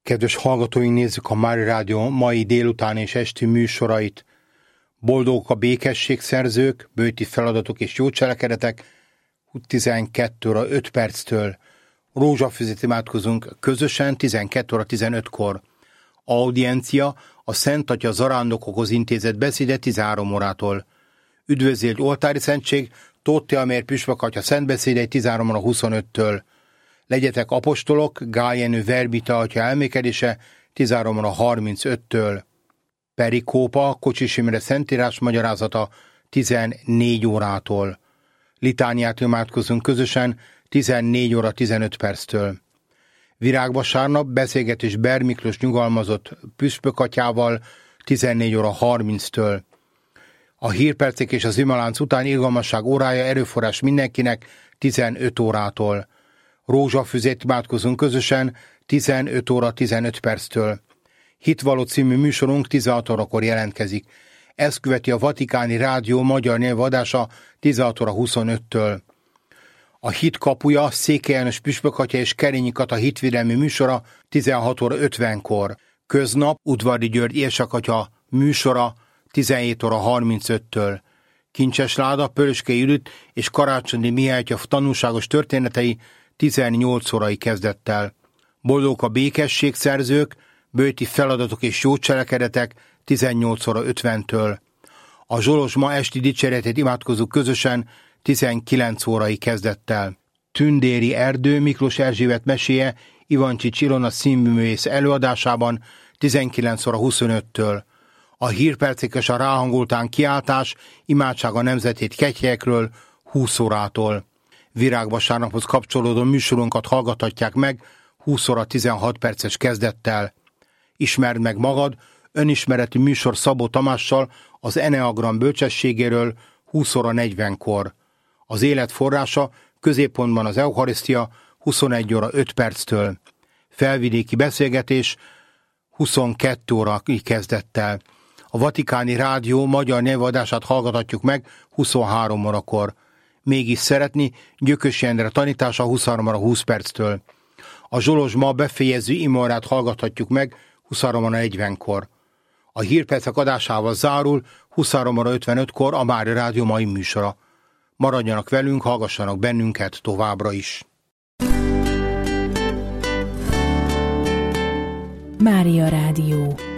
Kedves hallgatóink, nézzük a Mária Rádió mai délután és esti műsorait. Boldogok a békességszerzők, bőti feladatok és jó cselekedetek, 12 óra 5 perctől. Rózsafüzet imádkozunk közösen 12 óra 15-kor. Audiencia a Szent Atya Zarándokokhoz intézett beszéde 13 órától. Üdvözélt oltári szentség, Tóth Amér püspök atya szentbeszédei 13 óra 25-től. Legyetek apostolok, Gál Jenő Verbita atya elmékedése 13 óra 35-től. Perikópa, Kocsis Imre szentírás magyarázata 14 órától. Litániát imádkozunk közösen 14 óra 15 perctől. Virágvasárnap beszélgetés Ber Miklós nyugalmazott püspök atyával 14 óra 30-től. A hírpercek és az imalánc után irgalmasság órája erőforrás mindenkinek 15 órától. Rózsafüzét imádkozunk közösen 15 óra 15 perctől. Hitvaló című műsorunk 16 órakor jelentkezik. Ezt követi a Vatikáni Rádió magyar nyelvadása 16 óra 25-től. A Hit kapuja, Székely János püspökatya és Kerényi Kata hitvédelmi műsora 16 óra 50-kor. Köznap Udvari György érsakatya műsora 17 óra 35-től. Kincses Láda, Pölöskei Judit és Karácsonyi Mihálytya tanúságos történetei 18 órai kezdettel. Boldogok a békességszerzők, bőti feladatok és jó cselekedetek 18 óra 50-től. A Zsolos ma esti dicséretét imádkozunk közösen 19 órai kezdettel. Tündéri Erdő Miklós Erzsébet meséje Ivancsics Ilona színművész előadásában 19 óra 25-től. A hírpercek és a ráhangoltán kiáltás imádság a nemzetét kegyhelyekről 20 órától. Virágvasárnaphoz kapcsolódó műsorunkat hallgathatják meg 20 óra 16 perces kezdettel. Ismerd meg magad, önismereti műsor Szabó Tamással az Eneagram bölcsességéről 20 óra 40-kor. Az élet forrása, középpontban az Eucharisztia 21 óra 5 perctől. Felvidéki beszélgetés 22 óra kezdettel. A Vatikáni Rádió magyar nyelvadását hallgathatjuk meg 23 órakor. Mégis szeretni, Gyökösi Endre tanítása 23 óra 20 perctől. A Zsolos ma befejező imorát hallgathatjuk meg 23 óra 40-kor. A hírpercek adásával zárul 23 óra 55-kor a Mária Rádió mai műsora. Maradjanak velünk, hallgassanak bennünket továbbra is. Mária Rádió.